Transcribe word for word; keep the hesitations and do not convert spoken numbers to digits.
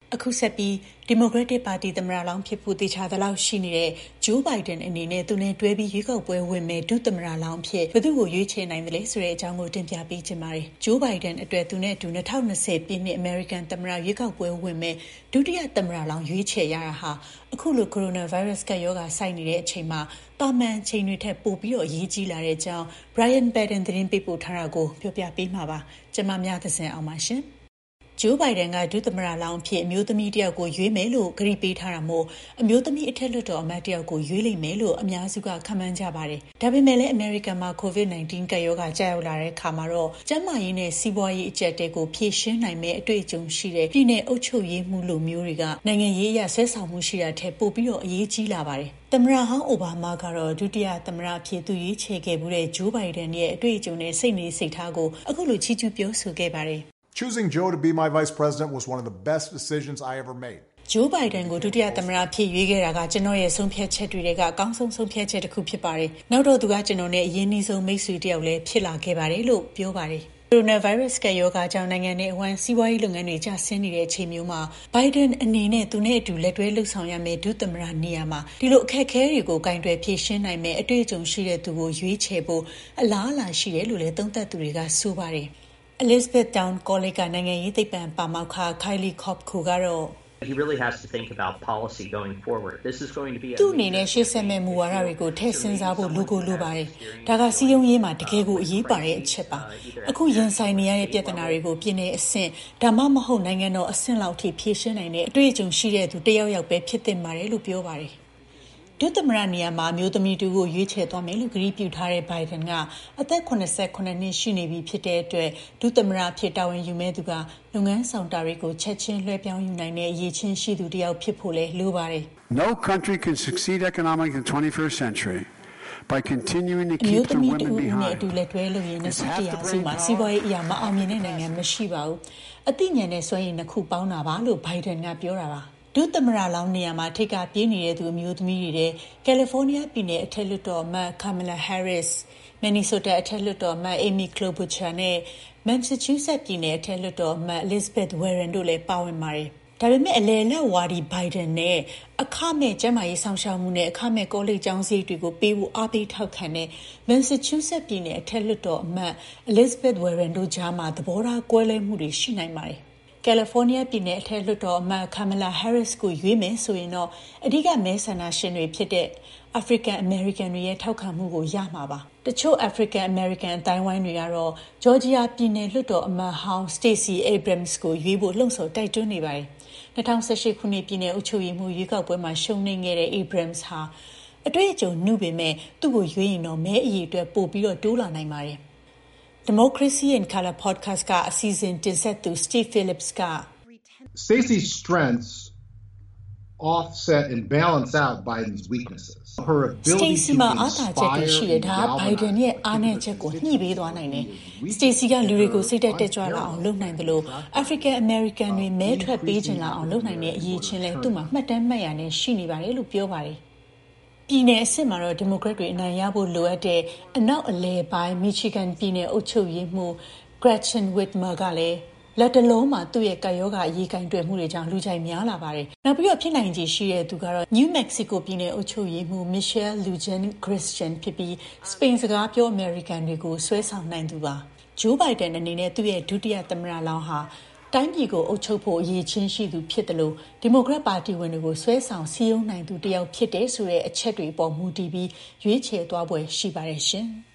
အခုဆက်ပြီး Democratic Party သမ္မတလောင်းဖြစ်ဖို့တေချာသလောက်ရှိနေတဲ့ Joe Biden အနေနဲ့သူနဲ့တွဲပြီးရွေးကောက်ပွဲဝင်မဲ့ဒုသမ္မတလောင်းဖြစ်ဘယ်သူ့ကိုရွေးချယ်နိုင်သလဲဆိုတဲ့အကြောင်းကိုတင်ပြပေးချင်ပါတယ်။ Joe Biden အတွက်သူနဲ့အတူ၂၀၂၀ပြည့်နှစ် American သမ္မတရွေးကောက်ပွဲဝင်မဲ့ဒုတိယသမ္မတလောင်းရွေးချယ်ရတာဟာအခုလို Coronavirus ကပ်ရောဂါဆိုက်နေတဲ့အချိန်မှာတာမန်ချိန်တွေထက်ပိုပြီးတော့အရေးကြီးလာတဲ့အကြောင်း Brian Padden သတင်းပေးပို့ထားတာကိုပြောပြပေးမှာပါ။ကျွန်မမြသဇင်အောင်ပါရှင်။ Joe Biden ကဒုသမ္မတလောင်းအဖြစ်အမျိုးသမီးတယောက်ကိုရွေးမယ်လို့ကတိပေးထားတာမို့အမျိုးသမီးအထက်လွှတ်တော်အမတ်တယောက်ကိုရွေးလိမ့်မယ်လို့အများစုကခန့်မှန်းကြပါတယ်။ဒါပေမဲ့လည်း American မှာ COVID 19 ကပ်ရောဂါကြာရောက်လာတဲ့အခါမှာတော့ကျန်းမာရေးနဲ့စီးပွားရေးအကျပ်တဲကိုဖြေရှင်းနိုင်မဲ့အတွေ့အကြုံရှိတဲ့ပြည်내အုပ်ချုပ်ရေးမှုလိုမျိုးတွေကနိုင်ငံရေးအရဆွဲဆောင်မှုရှိတာထက်ပိုပြီးတော့အရေးကြီးလာပါတယ်။သမ္မတဟောင်းအိုဘားမားကတော့ဒုတိယသမ္မတအဖြစ်သူရွေးချယ်ခဲ့မှုတဲ့ Joe Biden ရဲ့အတွေ့အကြုံနဲ့စိတ်နေစိတ်ထားကိုအခုလိုချီးကျူးပြောဆိုခဲ့ပါတယ်။ Choosing Joe to be my vice president was one of the best decisions I ever made. Joe Biden ကိုဒုတိယသမ္မတဖြစ်ရွေးခဲ့တာကကျွန်တော်ရဲ့ဆုံးဖြတ်ချက်တွေထဲကအကောင်းဆုံးဆုံးဖြတ်ချက်တစ်ခုဖြစ်ပါတယ်။နောက်တော့သူကကျွန်တော်နဲ့အရင်းနှီးဆုံးမိတ်ဆွေတစ်ယောက်လည်းဖြစ်လာခဲ့ပါတယ်လို့ပြောပါတယ်။ Coronavirus ကပ်ရောဂါကြောင့်နိုင်ငံနဲ့အဝှမ်းစီးပွားရေးလုပ်ငန်းတွေကျဆင်းနေတဲ့အချိန်မျိုးမှာ Biden အနေနဲ့သူနဲ့အတူလက်တွဲလှုပ်ဆောင်ရမယ့်ဒုသမ္မတနေရာမှာဒီလိုအခက်အခဲတွေကိုကင်တွယ်ဖြေရှင်းနိုင်မယ့်အတွေ့အကြုံရှိတဲ့သူကိုရွေးချယ်ဖို့အလားအလာရှိတယ်လို့လည်းသုံးသပ်သူတွေကဆိုပါတယ်။ Elizabethtown College ကနိုင်ငံရေးသိပ္ပံပါမောက္ခ Kylie Kopko ကတော့ He really has to think about policy going forward. This is going to be သူ့အနေနဲ့ရှေ့ဆက်မဲ့မူဝါဒတွေကိုထည့်စဉ်းစားဖို့လိုကိုလိုပါတယ်။ဒါကစီးရုံးရေးမှာတကယ်ကိုအရေးပါတဲ့အချက်ပါ။အခုရင်ဆိုင်နေရတဲ့ပြဿနာတွေကိုပြည်내အဆင့်ဒါမှမဟုတ်နိုင်ငံတော်အဆင့်လောက်ထိဖြေရှင်းနိုင်တဲ့အတွေ့အကြုံရှိတဲ့သူတယောက်ယောက်ပဲဖြစ်သင့်ပါတယ်လို့ပြောပါတယ်။ဒုသမ္မတနေရာမှာအမျိုးသမီးတူကိုရွေးချယ်သွားမယ်လို့ကတိပြုထားတဲ့ Biden ကအသက်၇၈နှစ်ရှိနေပြီဖြစ်တဲ့အတွက်ဒုသမ္မတဖြစ်တာဝန်ယူမဲ့သူကလုပ်ငန်းဆောင်တာတွေကိုချက်ချင်းလွှဲပြောင်းယူနိုင်တဲ့အရေးချင်းရှိသူတယောက်ဖြစ်ဖို့လဲလိုပါတယ်။ No country can succeed economically in the twenty-first century by continuing to keep the women behind. အတူလက်တွဲလို့ရင်နှစ်ရာစုမှာစီးပွားရေးအရာမအောင်မြင်တဲ့နိုင်ငံမရှိပါဘူး။အသိဉာဏ်နဲ့စွမ်းရည်နှစ်ခုပေါင်းတာပါလို့ Biden ကပြောတာပါ။ဒုသမ္မတလောင်းနေရာမှာထိပ်ကပြေးနေတဲ့သူအမျိုးသမီးတွေတဲ့ကယ်လီဖိုးနီးယားပြည်နယ်အထက်လွှတ်တော်အမတ် Kamala Harris, Minnesota အထက်လွှတ်တော်အမတ် Amy Klobuchar နဲ့ Massachusetts ပြည်နယ်အထက်လွှတ်တော်အမတ် Elizabeth Warren တို့လည်းပါဝင်ပါတယ်။ဒါပေမဲ့အလယ်လတ်ဝါဒီ Biden နဲ့အခမဲ့ကျန်းမာရေးဆောင်ရှောက်မှုနဲ့အခမဲ့ကောလိပ်ကျောင်းစရိတ်တွေကိုပေးဖို့အားပေးထောက်ခံတဲ့ Massachusetts ပြည်နယ်အထက်လွှတ်တော်အမတ် Elizabeth Warren တို့ကြားမှာသဘောထားကွဲလွဲမှုတွေရှိနိုင်ပါတယ်။ကယ်လီဖိုးနီးယားပြည်နယ်အထက်လွှတ်တော်အမတ် Kamala Harris ကိုရွေးမယ်ဆိုရင်တော့အဓိကမဲဆန္ဒရှင်တွေဖြစ်တဲ့ African American တွေရဲ့ထောက်ခံမှုကိုရမှာပါ။တချို့ African American အတိုင်းဝိုင်းတွေကတော့ Georgia ပြည်နယ်လွှတ်တော်အမတ်ဟောင်း Stacey Abrams ကိုရွေးဖို့လှုံ့ဆော်တိုက်တွန်းနေပါတယ်။၂၀၁၈ခုနှစ်ပြည်နယ်အုပ်ချုပ်ရေးမှုရွေးကောက်ပွဲမှာရှုံးနိမ့်ခဲ့တဲ့ Abrams ဟာအတွေ့အကြုံနှုပေမဲ့သူ့ကိုရွေးရင်တော့မဲအရေအတွက်ပိုပြီးတော့တိုးလာနိုင်ပါတယ်။ Democracy in Color podcast ကအစီအစဉ်တင်ဆက်သူ Steve Phillips က Stacey's strengths offset and balance out Biden's weaknesses. Her ability Stacey to မှာအားသာချက်တွေရှိတယ်ဒါက Biden ရဲ့အားနည်းချက်ကိုညှိပေးသွားနိုင်တယ်။ Stacey ကလူတွေကိုစိတ်တက်တက်ကြွလာအောင်လုပ်နိုင်တယ်လို့ African American တွေမဲထွက်ပေးချင်လာအောင်လုပ်နိုင်တဲ့အရေးချင်းလဲသူ့မှာမှတ်တမ်းမှတ်ရနဲ့ရှိနေပါတယ်လို့ပြောပါတယ်။ပြည်내အဆင့်မှာတော့ Democrat တွေအနိုင်ရဖို့လိုအပ်တဲ့အနောက်အလယ်ပိုင်း Michigan ပြည်နယ်အုပ်ချုပ်ရေးမှူး Gretchen Whitmer ကလည်းလက်တလုံးမှာသူ့ရဲ့ကာယောဂအရေးကင်တွယ်မှုတွေကြောင့်လူကြိုက်များလာပါတယ်။နောက်ပြီးတော့ဖြစ်နိုင်ခြေရှိတဲ့သူကတော့ New Mexico ပြည်နယ်အုပ်ချုပ်ရေးမှူး Michelle Lujan Grisham ဖြစ်ပြီးစပိန်စကားပြော American တွေကိုဆွဲဆောင်နိုင်သူပါ။ Joe Biden အနေနဲ့သူ့ရဲ့ဒုတိယသမ္မတလောင်းဟာတိုင်းပြည်ကိုအုပ်ချုပ်ဖို့အရေးချင်းရှိသူဖြစ်တယ်လို့ဒီမိုကရက်ပါတီဝင်တွေကိုဆွဲဆောင်စည်းရုံးနိုင်သူတယောက်ဖြစ်တယ်ဆိုတဲ့အချက်တွေပေါ်မူတည်ပြီးရွေးချယ်သွားပွဲရှိပါတယ်ရှင်။